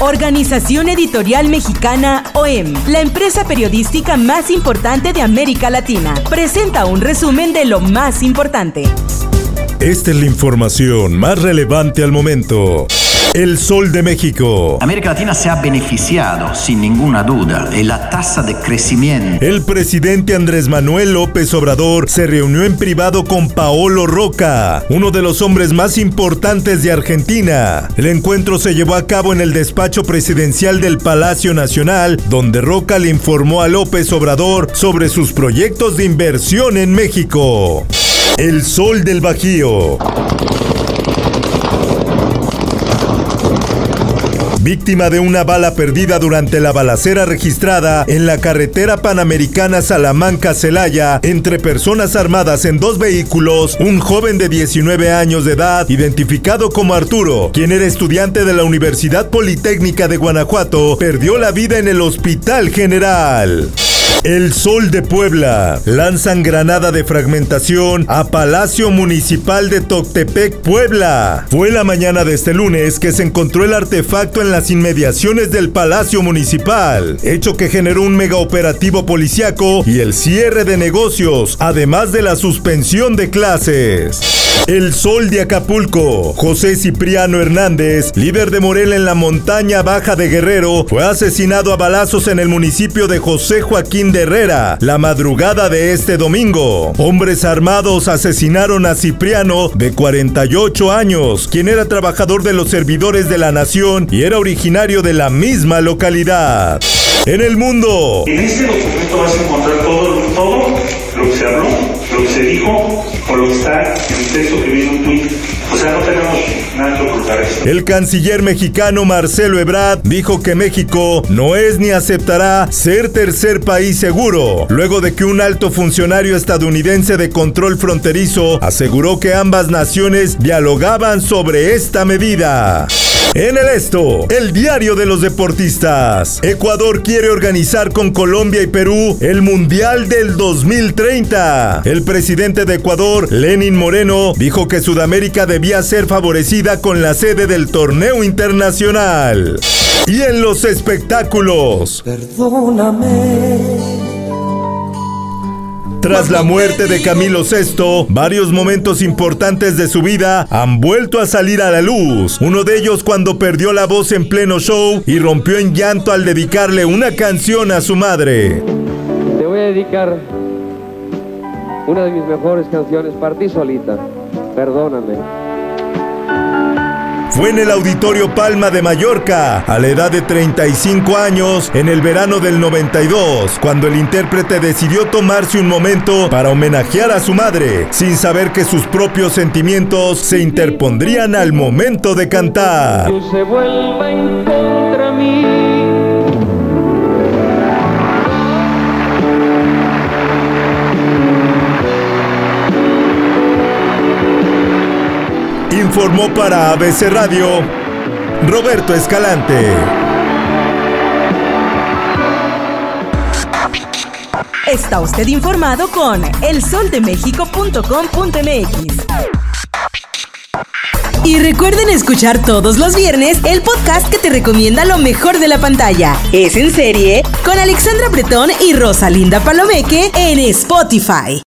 Organización Editorial Mexicana OEM, la empresa periodística más importante de América Latina, presenta un resumen de lo más importante. Esta es la información más relevante al momento. El Sol de México. América Latina se ha beneficiado, sin ninguna duda, de la tasa de crecimiento. El presidente Andrés Manuel López Obrador se reunió en privado con Paolo Roca, uno de los hombres más importantes de Argentina. El encuentro se llevó a cabo en el despacho presidencial del Palacio Nacional, donde Roca le informó a López Obrador sobre sus proyectos de inversión en México. El Sol del Bajío. Víctima de una bala perdida durante la balacera registrada en la carretera panamericana Salamanca-Celaya entre personas armadas en dos vehículos, un joven de 19 años de edad, identificado como Arturo, quien era estudiante de la Universidad Politécnica de Guanajuato, perdió la vida en el Hospital General. El Sol de Puebla. Lanzan granada de fragmentación a Palacio Municipal de Toctepec, Puebla. Fue la mañana de este lunes que se encontró el artefacto en las inmediaciones del Palacio Municipal, hecho que generó un mega operativo policíaco y el cierre de negocios, además de la suspensión de clases. El Sol de Acapulco. José Cipriano Hernández, líder de Morena en la montaña baja de Guerrero, fue asesinado a balazos en el municipio de José Joaquín de Herrera la madrugada de este domingo. Hombres armados asesinaron a Cipriano, de 48 años, quien era trabajador de los servidores de la nación y era originario de la misma localidad. En el mundo. En este documento vas a encontrar todo lo que se habló, lo que se dijo, o lo que está en el texto que viene en un tuit. O sea, no tenemos nada que ocultar esto. El canciller mexicano Marcelo Ebrard dijo que México no es ni aceptará ser tercer país seguro, luego de que un alto funcionario estadounidense de control fronterizo aseguró que ambas naciones dialogaban sobre esta medida. En el Esto, el diario de los deportistas. Ecuador quiere organizar con Colombia y Perú el Mundial del 2030. El presidente de Ecuador, Lenín Moreno, dijo que Sudamérica debía ser favorecida con la sede del torneo internacional. Y en los espectáculos. Perdóname. Tras la muerte de Camilo VI, varios momentos importantes de su vida han vuelto a salir a la luz. Uno de ellos cuando perdió la voz en pleno show y rompió en llanto al dedicarle una canción a su madre. Te voy a dedicar una de mis mejores canciones para ti solita. Perdóname. Fue en el Auditorio Palma de Mallorca, a la edad de 35 años, en el verano del 92, cuando el intérprete decidió tomarse un momento para homenajear a su madre, sin saber que sus propios sentimientos se interpondrían al momento de cantar. Dios se vuelva en contra mí. Informó para ABC Radio Roberto Escalante. Está usted informado con elsoldemexico.com.mx. Y recuerden escuchar todos los viernes el podcast que te recomienda lo mejor de la pantalla. Es en serie con Alexandra Bretón y Rosalinda Palomeque en Spotify.